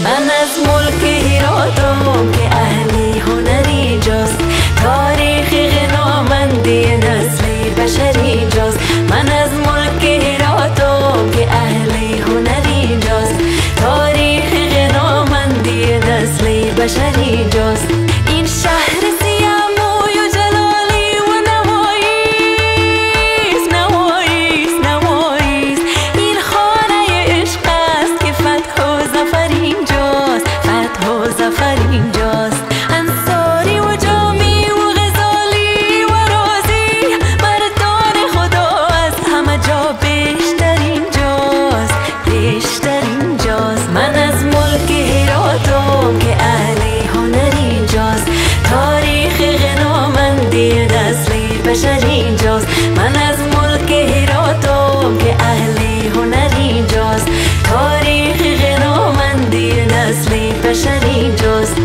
من از ملک هراتم که اهل هنری جاست، تاریخ غنامندی نسل بشری جاست. من از ملک هراتم که اهل هنری جاست، تاریخ غنامندی نسل بشری جاست. این شهر سیاه موی و جلالی و نواییست، نواییست، نواییست. این خانه عشق است که فتح و ظفر اینجاست، فتح و ظفر اینجاست. انصاری و جامی و غزالی و رازی، مردان خدا از همه جا بیشتر اینجاست، بیشتر اینجاست. من از ملک هراتم که اهل هنری جاست، تاریخ غنامندی نسل بشری جاست. من از ملک هراتم که اهل هنری جاست، تاریخ غنامندی نسل بشری جاست.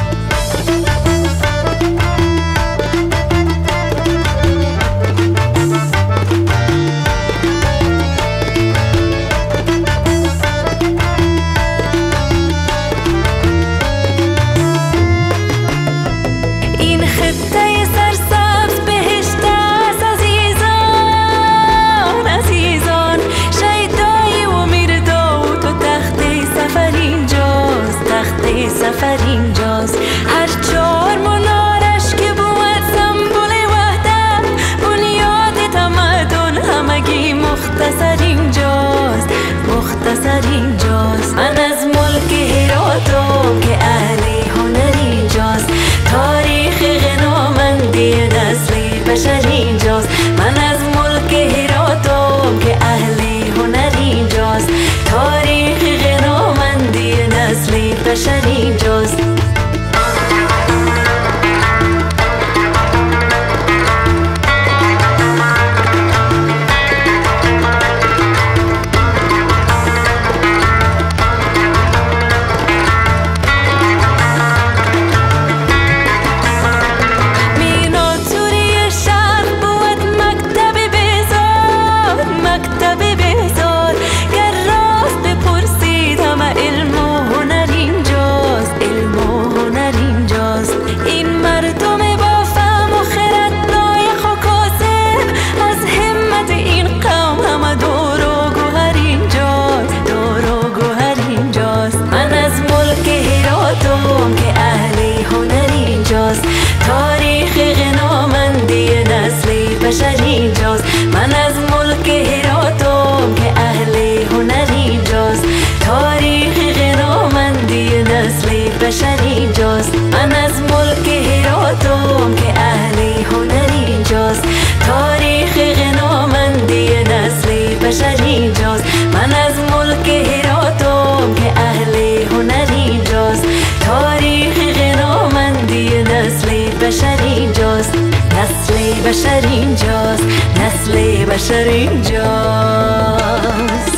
این خطه سرسبز بهشت است عزیزان، عزیزان. شیدای و میرداد و تخت سفر اینجاست، تخت سفر اینجاست. هر چهار منارش که بود سمبل وحدت، بنیاد تمدن همگی مختصر اینجاست، مختصر اینجاست. من از ملک هراتم که اهل هنری جاست، تاریخ غنامندی نسل بشری جاست. من از ملک هراتم که اهل هنری جاست، تاریخ غنامندی نسل بشری جاست. تاریخ غنامندی نسل بشری جاست. من از ملک هراتم که اهل هنری جاست، تاریخ غنامندی نسل بشری جاست. من از ملک هراتم که اهل هنری جاست، تاریخ غنامندی نسل بشری جاست. من از ملک هراتم که اهل هنری جاست، تاریخ غنامندی نسل بشری جاست، نسل بشری جاست، نسل بشری جاست.